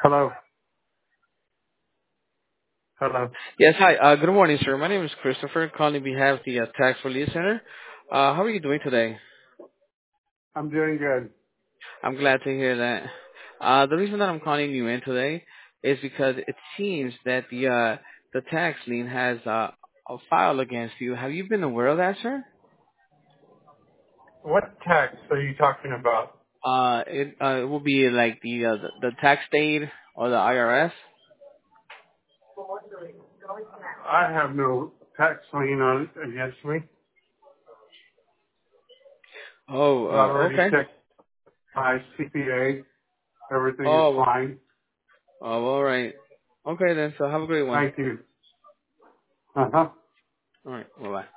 Hello. Hello. Yes, hi. Good morning, sir. My name is Christopher, calling on behalf of the Tax Relief Center. How are you doing today? I'm doing good. I'm glad to hear that. The reason that I'm calling you in today is because it seems that the tax lien has a file against you. Have you been aware of that, sir? What tax are you talking about? It will be like the tax state or the IRS. I have no tax lien on against me. Oh, I've already okay. checked my CPA. Everything is Oh, fine. all right. Okay then. So have a great one. Thank you. Uh huh. All right. Bye bye.